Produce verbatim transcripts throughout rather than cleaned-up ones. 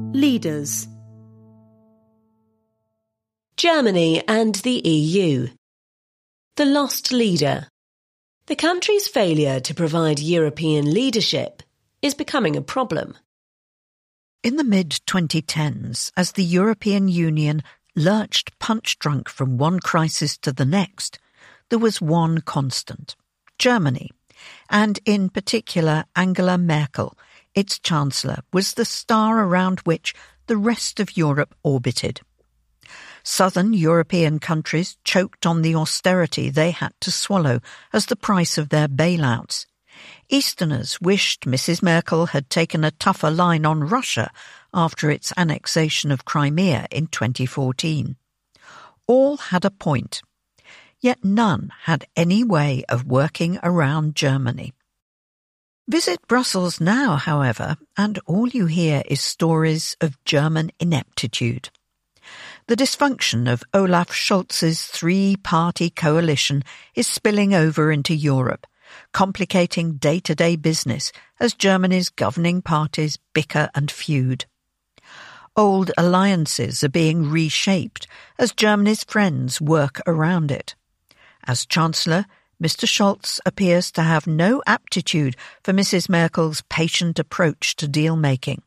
Leaders. Germany and the E U. The lost leader. The country's failure to provide European leadership is becoming a problem. In the mid twenty tens, as the European Union lurched punch-drunk from one crisis to the next, there was one constant: Germany, and in particular Angela Merkel, its Chancellor, was the star around which the rest of Europe orbited. Southern European countries choked on the austerity they had to swallow as the price of their bailouts. Easterners wished Missus Merkel had taken a tougher line on Russia after its annexation of Crimea in twenty fourteen. All had a point, yet none had any way of working around Germany. Visit Brussels now, however, and all you hear is stories of German ineptitude. The dysfunction of Olaf Scholz's three-party coalition is spilling over into Europe, complicating day-to-day business as Germany's governing parties bicker and feud. Old alliances are being reshaped as Germany's friends work around it. As Chancellor, Mister Scholz appears to have no aptitude for Missus Merkel's patient approach to deal-making.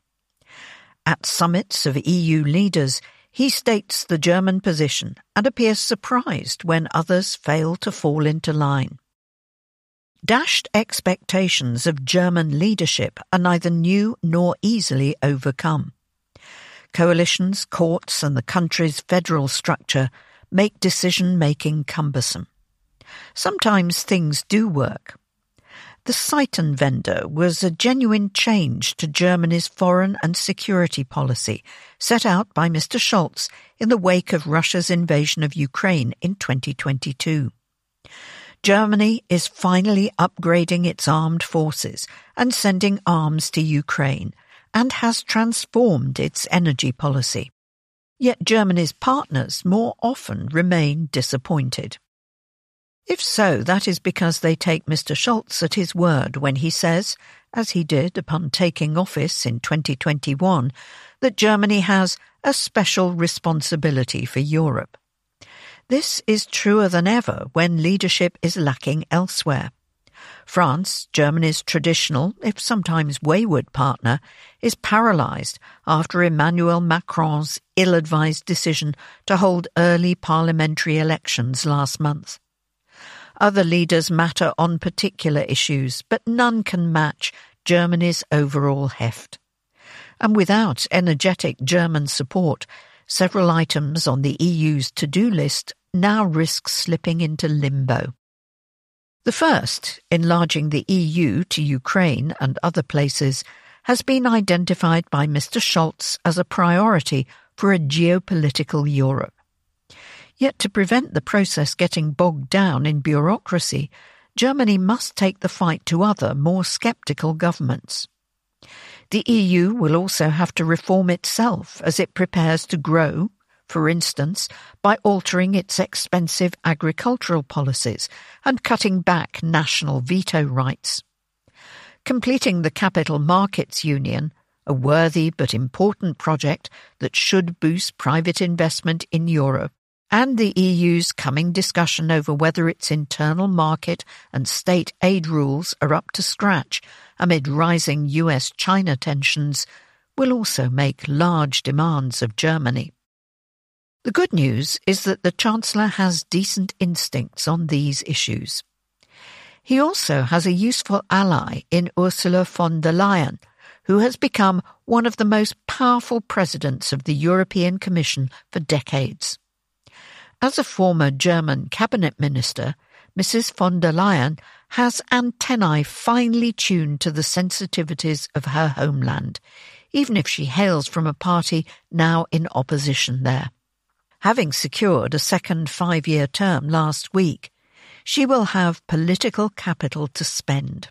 At summits of E U leaders, he states the German position and appears surprised when others fail to fall into line. Dashed expectations of German leadership are neither new nor easily overcome. Coalitions, courts, and the country's federal structure make decision-making cumbersome. Sometimes things do work. The Zeitenwende was a genuine change to Germany's foreign and security policy set out by Mister Scholz in the wake of Russia's invasion of Ukraine in twenty twenty-two. Germany is finally upgrading its armed forces and sending arms to Ukraine, and has transformed its energy policy. Yet Germany's partners more often remain disappointed. If so, that is because they take Mister Scholz at his word when he says, as he did upon taking office in twenty twenty-one, that Germany has a special responsibility for Europe. This is truer than ever when leadership is lacking elsewhere. France, Germany's traditional, if sometimes wayward partner, is paralysed after Emmanuel Macron's ill-advised decision to hold early parliamentary elections last month. Other leaders matter on particular issues, but none can match Germany's overall heft. And without energetic German support, several items on the E U's to-do list now risk slipping into limbo. The first, enlarging the E U to Ukraine and other places, has been identified by Mister Scholz as a priority for a geopolitical Europe. Yet to prevent the process getting bogged down in bureaucracy, Germany must take the fight to other, more sceptical governments. The E U will also have to reform itself as it prepares to grow, for instance, by altering its expensive agricultural policies and cutting back national veto rights. Completing the Capital Markets Union, a worthy but important project that should boost private investment in Europe, and the E U's coming discussion over whether its internal market and state aid rules are up to scratch amid rising U S China tensions, will also make large demands of Germany. The good news is that the Chancellor has decent instincts on these issues. He also has a useful ally in Ursula von der Leyen, who has become one of the most powerful presidents of the European Commission for decades. As a former German cabinet minister, Missus von der Leyen has antennae finely tuned to the sensitivities of her homeland, even if she hails from a party now in opposition there. Having secured a second five-year term last week, she will have political capital to spend.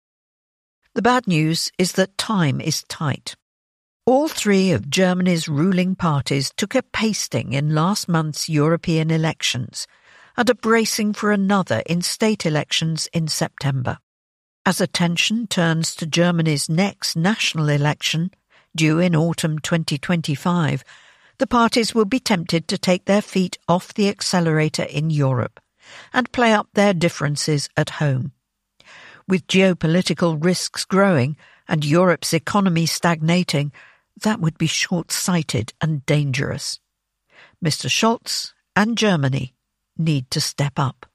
The bad news is that time is tight. All three of Germany's ruling parties took a pasting in last month's European elections and are bracing for another in state elections in September. As attention turns to Germany's next national election, due in autumn twenty twenty-five, the parties will be tempted to take their feet off the accelerator in Europe and play up their differences at home. With geopolitical risks growing and Europe's economy stagnating, that would be short-sighted and dangerous. Mister Scholz and Germany need to step up.